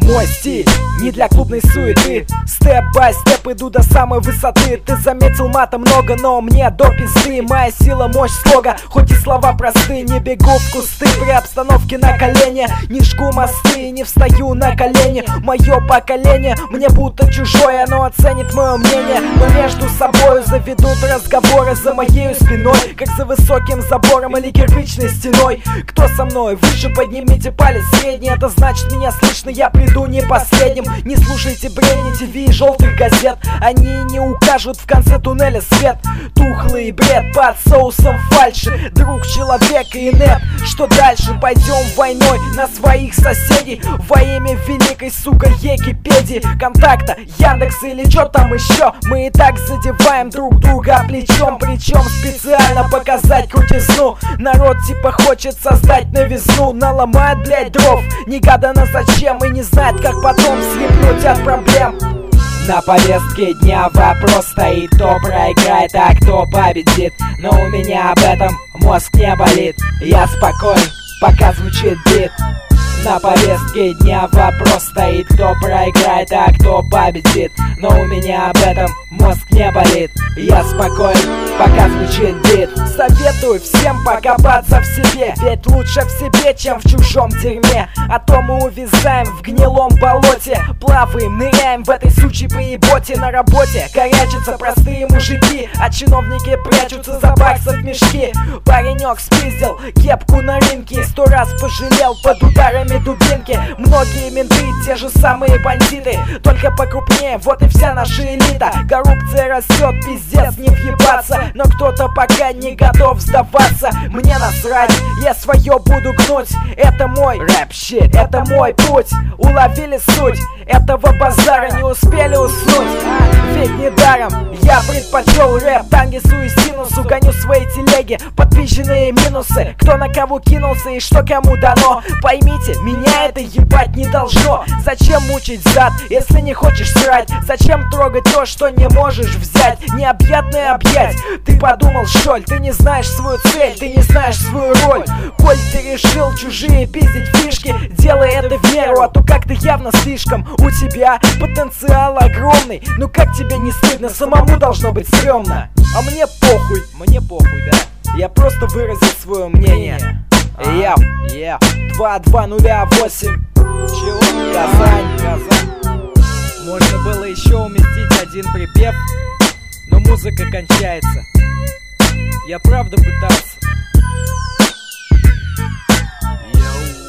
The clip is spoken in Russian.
Мой стиль не для клубной суеты. Степ-бай-степ иду до самой высоты. Ты заметил, мата много, но мне до пизды. Моя сила, мощь слога, хоть и слова просты. Не бегу в кусты при обстановке на колени. Не жгу мосты, не встаю на колени. Мое поколение мне будто чужое, оно оценит мое мнение. Но между собою заведут разговоры за моей спиной, как за высоким забором или кирпичной стеной. Кто со мной? Выше поднимите палец средний. Это значит, меня слышно, я приду не последним. Не слушайте бредни ТВ и желтых газет, они не укажут в конце туннеля свет. Тухлый бред под соусом фальши, друг человека и нет. Что дальше? Пойдем войной на своих соседей во имя великой, сука, Екипедии, Контакта, Яндекса или чё там еще. Мы и так задеваем друг друга плечом, причем специально показать крутизну. Народ типа хочет создать новизну, наломает, блять, дров негаданно зачем и не знает, как потом слепнуть от проблем. На повестке дня вопрос стоит: кто проиграет, а кто победит. Но у меня об этом мозг не болит, я спокоен, пока звучит бит. На повестке дня вопрос стоит: кто проиграет, а кто победит. Но у меня об этом мозг не болит, я спокоен, пока звучит бит. Советую всем покопаться в себе, ведь лучше в себе, чем в чужом дерьме. А то мы увязаем в гнилом болоте, плаваем, ныряем в этой сучьей поеботе. На работе корячатся простые мужики, а чиновники прячутся за баксов в мешки. Паренек спиздил кепку на рынке, 100 раз пожалел под ударами дубинки. Многие менты те же самые бандиты, только покрупнее, вот и вся наша элита. Коррупция растет, пиздец, не въебаться, но кто-то пока не готов сдаваться. Мне насрать, я свое буду гнуть. Это мой рэп-щит, это мой путь. Уловили суть этого базара, не успели уснуть. Ведь недаром я предпочел рэп Тангису и Синусу. Гоню свои телеги, подписченные минусы. Кто на кого кинулся и что кому дано. Поймите, меня это ебать не должно. Зачем мучить зад, если не хочешь срать? Зачем трогать то, что не можешь взять? Необъятное объять. Ты подумал, что ли? Ты не знаешь свою цель, ты не знаешь свою роль. Коль ты решил чужие пиздить фишки, делай это в меру, а то как-то явно слишком. У тебя потенциал огромный, ну как тебе не стыдно? Самому должно быть стрёмно. А мне похуй, да? Я просто выразил свое мнение. Яу, 2208. Чего? Казань. Можно было еще уместить один припев, но музыка кончается. Я правда пытался. Йоу.